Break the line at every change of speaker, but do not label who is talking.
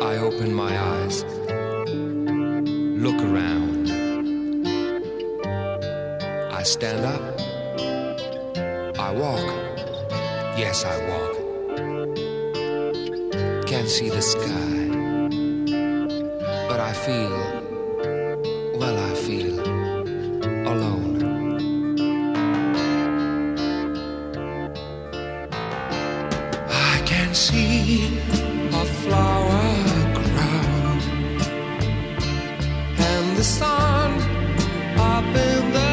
I open my eyes, look around. I stand up, I walk, yes I walk. Can't see the sky, but I feel, well I feel alone. I can see a flower crown and the sun